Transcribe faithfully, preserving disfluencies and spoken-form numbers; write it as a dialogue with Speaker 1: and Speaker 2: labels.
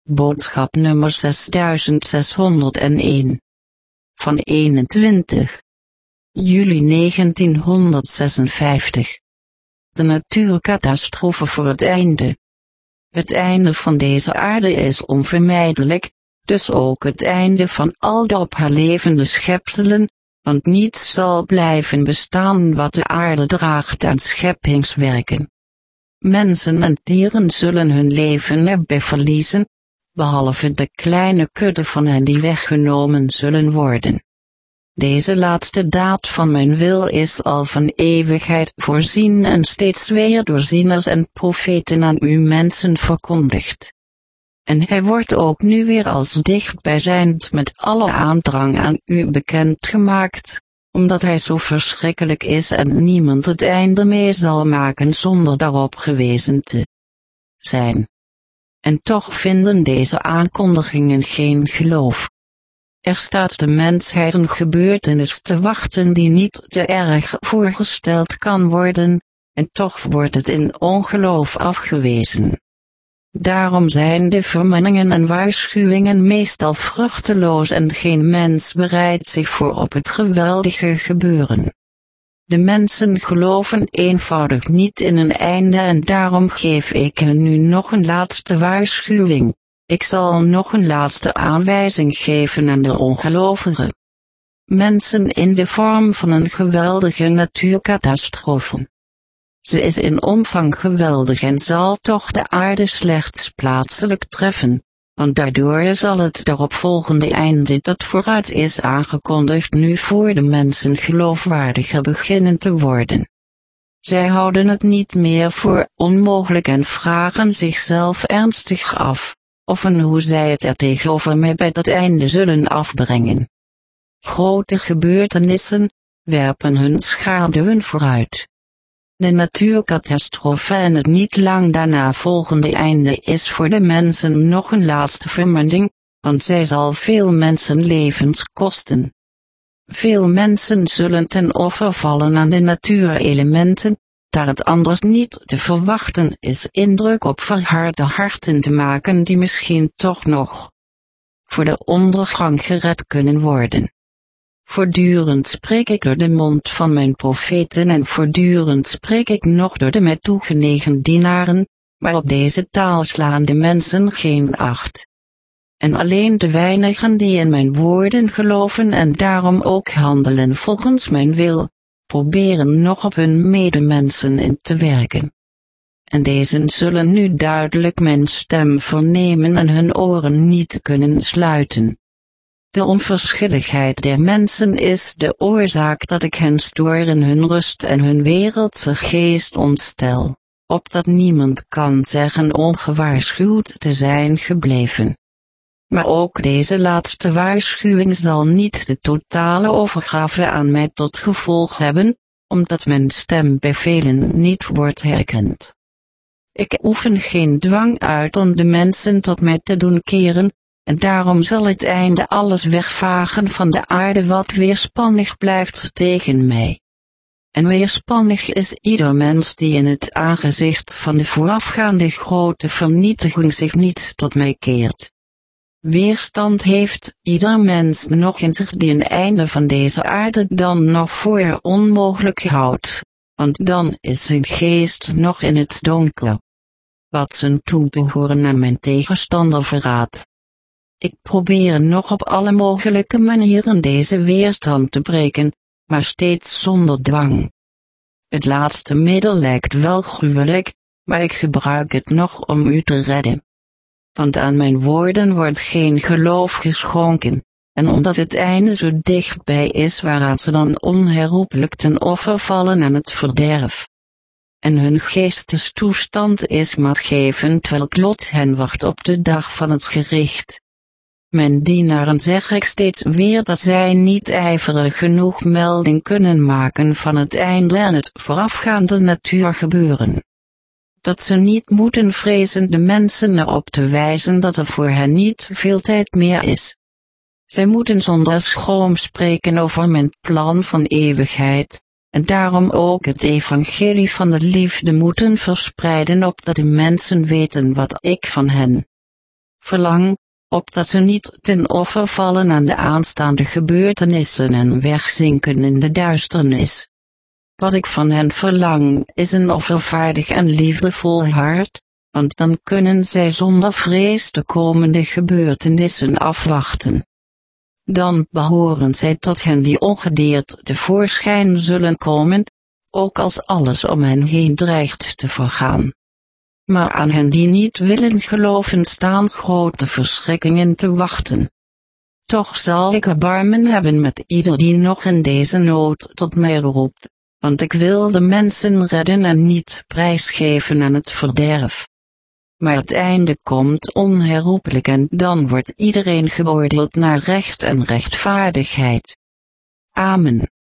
Speaker 1: Boodschap nummer zesduizendzeshonderdéén. Van eenentwintig juli negentienhonderdzesenvijftig. De natuurcatastrofe voor het einde. Het einde van deze aarde is onvermijdelijk, dus ook het einde van al de op haar levende schepselen, want niets zal blijven bestaan wat de aarde draagt aan scheppingswerken. Mensen en dieren zullen hun leven erbij verliezen, behalve de kleine kudde van hen die weggenomen zullen worden. Deze laatste daad van mijn wil is al van eeuwigheid voorzien en steeds weer door zieners en profeten aan u mensen verkondigd. En hij wordt ook nu weer als dichtbijzijnd met alle aandrang aan u bekendgemaakt, omdat hij zo verschrikkelijk is en niemand het einde mee zal maken zonder daarop gewezen te zijn. En toch vinden deze aankondigingen geen geloof. Er staat de mensheid een gebeurtenis te wachten die niet te erg voorgesteld kan worden, en toch wordt het in ongeloof afgewezen. Daarom zijn de vermaningen en waarschuwingen meestal vruchteloos en geen mens bereidt zich voor op het geweldige gebeuren. De mensen geloven eenvoudig niet in een einde en daarom geef ik hen nu nog een laatste waarschuwing. Ik zal nog een laatste aanwijzing geven aan de ongelovigen. Mensen in de vorm van een geweldige natuurcatastrofe. Ze is in omvang geweldig en zal toch de aarde slechts plaatselijk treffen, want daardoor zal het daaropvolgende einde dat vooruit is aangekondigd nu voor de mensen geloofwaardiger beginnen te worden. Zij houden het niet meer voor onmogelijk en vragen zichzelf ernstig af, of en hoe zij het er tegenover mij bij dat einde zullen afbrengen. Grote gebeurtenissen werpen hun schaduwen vooruit. De natuurcatastrofe en het niet lang daarna volgende einde is voor de mensen nog een laatste vermaning, want zij zal veel mensenlevens kosten. Veel mensen zullen ten offer vallen aan de natuurelementen, daar het anders niet te verwachten is indruk op verharde harten te maken die misschien toch nog voor de ondergang gered kunnen worden. Voortdurend spreek ik door de mond van mijn profeten en voortdurend spreek ik nog door de mij toegenegen dienaren, maar op deze taal slaan de mensen geen acht. En alleen de weinigen die in mijn woorden geloven en daarom ook handelen volgens mijn wil, proberen nog op hun medemensen in te werken. En deze zullen nu duidelijk mijn stem vernemen en hun oren niet kunnen sluiten. De onverschilligheid der mensen is de oorzaak dat ik hen stoor in hun rust en hun wereldse geest ontstel, opdat niemand kan zeggen ongewaarschuwd te zijn gebleven. Maar ook deze laatste waarschuwing zal niet de totale overgave aan mij tot gevolg hebben, omdat mijn stem bij velen niet wordt herkend. Ik oefen geen dwang uit om de mensen tot mij te doen keren, en daarom zal het einde alles wegvagen van de aarde wat weerspannig blijft tegen mij. En weerspannig is ieder mens die in het aangezicht van de voorafgaande grote vernietiging zich niet tot mij keert. Weerstand heeft ieder mens nog in zich die een einde van deze aarde dan nog voor onmogelijk houdt, want dan is zijn geest nog in het donker. Wat zijn toebehoren aan mijn tegenstander verraadt. Ik probeer nog op alle mogelijke manieren deze weerstand te breken, maar steeds zonder dwang. Het laatste middel lijkt wel gruwelijk, maar ik gebruik het nog om u te redden. Want aan mijn woorden wordt geen geloof geschonken, en omdat het einde zo dichtbij is waaraan ze dan onherroepelijk ten offer vallen aan het verderf. En hun geestestoestand is maatgevend welk lot hen wacht op de dag van het gericht. Mijn dienaren zeg ik steeds weer dat zij niet ijverig genoeg melding kunnen maken van het einde en het voorafgaande natuurgebeuren. Dat ze niet moeten vrezen de mensen erop te wijzen dat er voor hen niet veel tijd meer is. Zij moeten zonder schroom spreken over mijn plan van eeuwigheid, en daarom ook het evangelie van de liefde moeten verspreiden opdat de mensen weten wat ik van hen verlang, opdat ze niet ten offer vallen aan de aanstaande gebeurtenissen en wegzinken in de duisternis. Wat ik van hen verlang, is een offervaardig en liefdevol hart, want dan kunnen zij zonder vrees de komende gebeurtenissen afwachten. Dan behoren zij tot hen die ongedeerd tevoorschijn zullen komen, ook als alles om hen heen dreigt te vergaan. Maar aan hen die niet willen geloven staan grote verschrikkingen te wachten. Toch zal ik erbarmen hebben met ieder die nog in deze nood tot mij roept, want ik wil de mensen redden en niet prijsgeven aan het verderf. Maar het einde komt onherroepelijk en dan wordt iedereen geoordeeld naar recht en rechtvaardigheid. Amen.